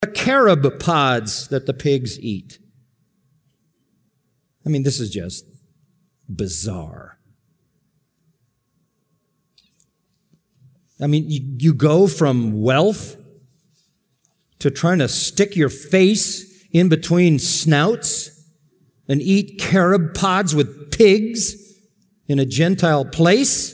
carob pods that the pigs eat. I mean, this is just bizarre. I mean, you go from wealth to trying to stick your face in between snouts and eat carob pods with pigs in a Gentile place.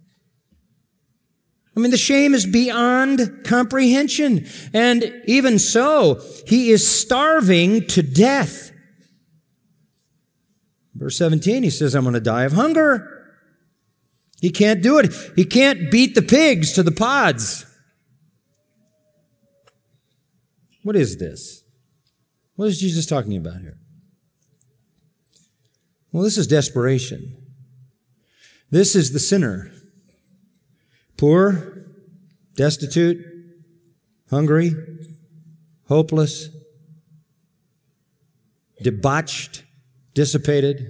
I mean, the shame is beyond comprehension. And even so, he is starving to death. Verse 17, he says, I'm going to die of hunger. He can't do it. He can't beat the pigs to the pods. What is this? What is Jesus talking about here? Well, this is desperation. This is the sinner. Poor, destitute, hungry, hopeless, debauched, dissipated,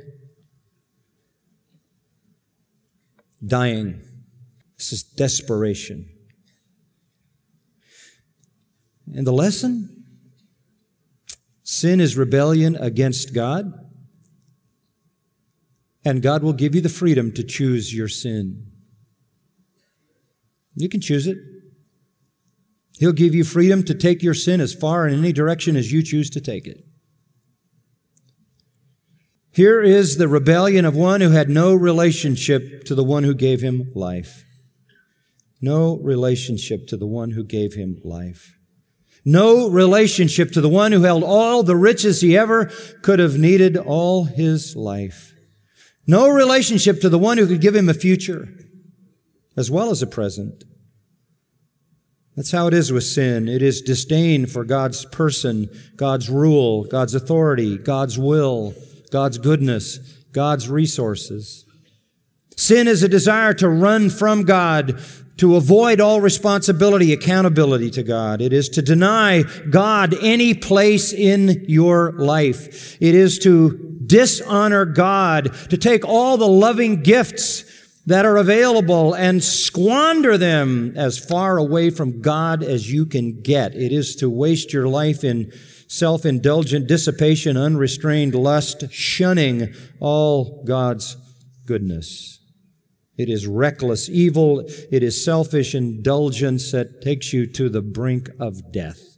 dying. This is desperation. And the lesson? Sin is rebellion against God, and God will give you the freedom to choose your sin. You can choose it. He'll give you freedom to take your sin as far in any direction as you choose to take it. Here is the rebellion of one who had no relationship to the one who gave him life. No relationship to the one who gave him life. No relationship to the one who held all the riches he ever could have needed all his life. No relationship to the one who could give him a future as well as a present. That's how it is with sin. It is disdain for God's person, God's rule, God's authority, God's will, God's goodness, God's resources. Sin is a desire to run from God, to avoid all responsibility, accountability to God. It is to deny God any place in your life. It is to dishonor God, to take all the loving gifts that are available and squander them as far away from God as you can get. It is to waste your life in self-indulgent dissipation, unrestrained lust, shunning all God's goodness. It is reckless evil. It is selfish indulgence that takes you to the brink of death.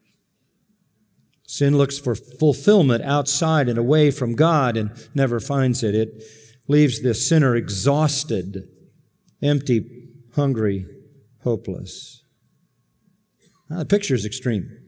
Sin looks for fulfillment outside and away from God and never finds it. It leaves the sinner exhausted, empty, hungry, hopeless. Now, the picture is extreme.